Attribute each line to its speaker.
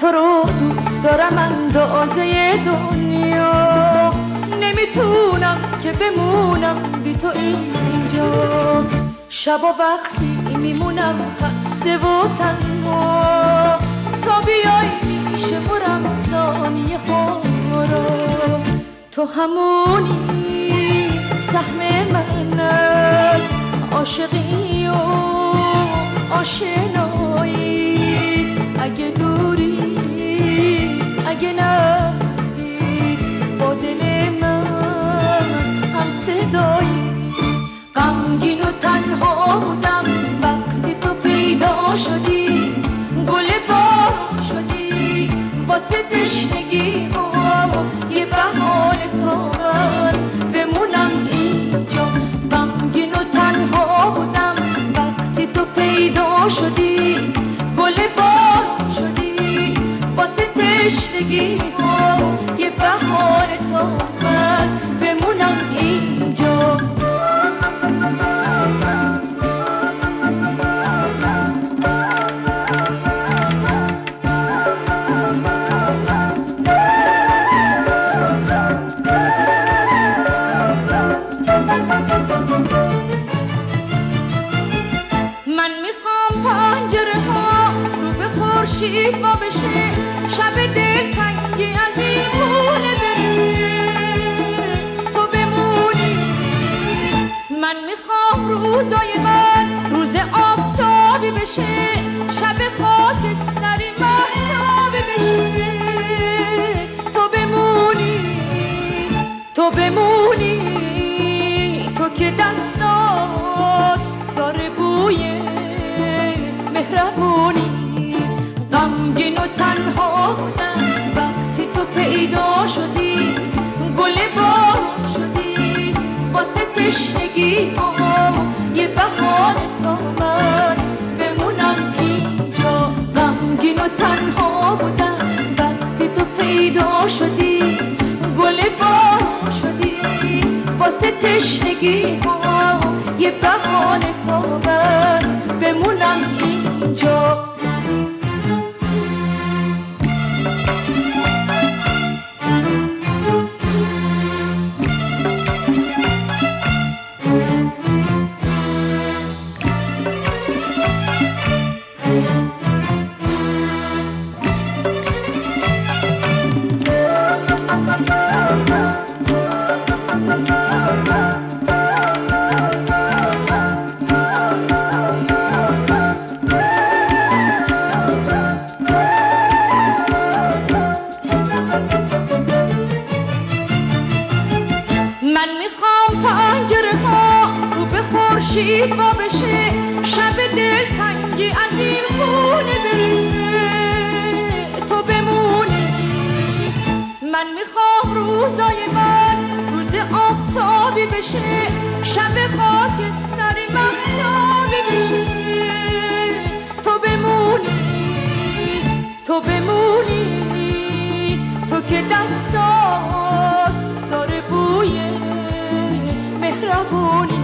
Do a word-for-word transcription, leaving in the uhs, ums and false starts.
Speaker 1: تو رو دوست دارم اندازه دنیا، نمیتونم که بمونم بی تو اینجا. شب و وقتی میمونم خسته و تنها، تا بیای میشه برم ثانیه ها را. تو همونی سهم من از عاشقی و آشنایی، اگه دوری اگه نزدیک با دل من هم صدایی. غمگین و تنها بودم وقتی تو پیدا شدی، گل بار شدی واسه تشنگی ها، یه بهانه تا من بمونم اینجا. غمگین و تنها بودم وقتی تو پیدا شدی، گل بار شدی واسه تشنگی ها، یه بهانه تا من بمونم اینجا. خورشید با بشه، شب دلتنگی از این خونه بره، تو بمونی. من میخوام روزای من روز آفتابی بشه، شب خاکستری مهتابی بشه، تو بمونی. تو بمونی تو که دستات داره بوی مهربونی. غمگین و تنها بودم وقتی تو پیدا شدی، گل بار شدی واسه تشنگی ها، یه بهانه تا من بمونم اینجا. غمگین و تنها بودم وقتی تو پیدا شدی، گل بار شدی واسه تشنگی ها، یه بهانه تا من بمونم اینجا. خورشید با بشه، شب دلتنگی از این خونه بره، تو بمونی. من میخوام روزای من روز آفتابی بشه، شب خاکستری مهتابی بشه، تو بمونی. تو بمونی تو که دستات داره بوی مهربونی.